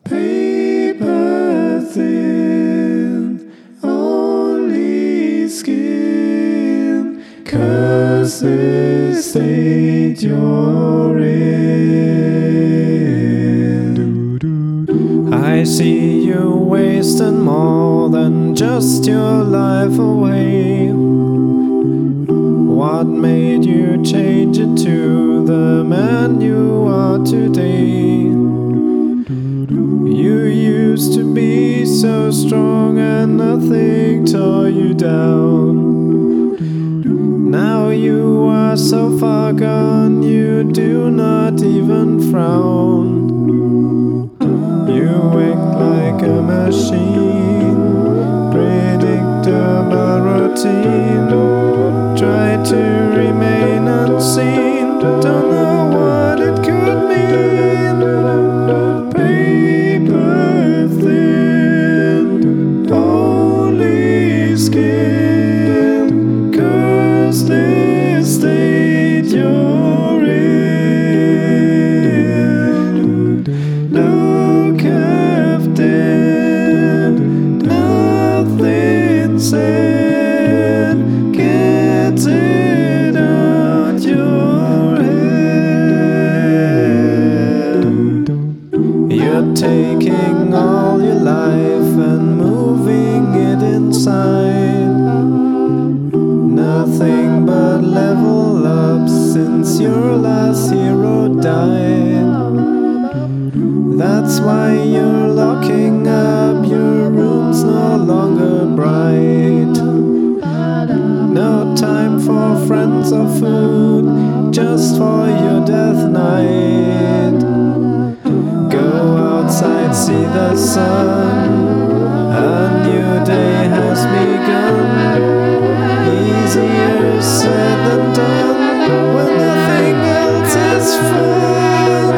paper thin, only skin, 'cause the state you're in. I see you wasting more than just your life away. What made you change it to the man you are today? You used to be so strong and nothing tore you down. Now you are so far gone, you do not even frown. You act like a machine, predictable routine. Try to remain unseen, don't know what it could mean. Paper thin, only skin, 'cause this state you're in. Look after, nothing said, get it out your head. You're taking all your life and moving it inside. Nothing but level up since your last hero died. That's why you're locking up, your room's no longer bright. No time for friends or food, just for your death night. Go outside, see the sun, a new day has begun. Easier said than done, when nothing else is fun.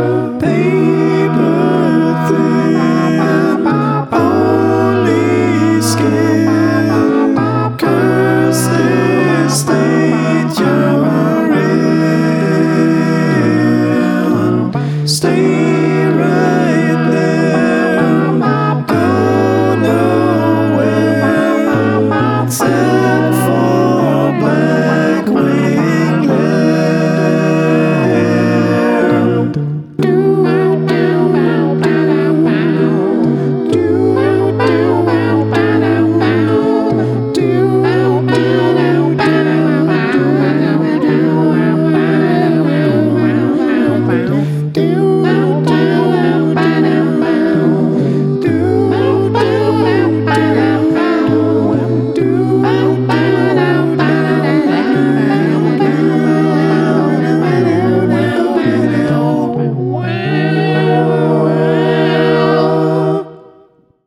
Paper thin, only skin, 'cause this state you're in. Stay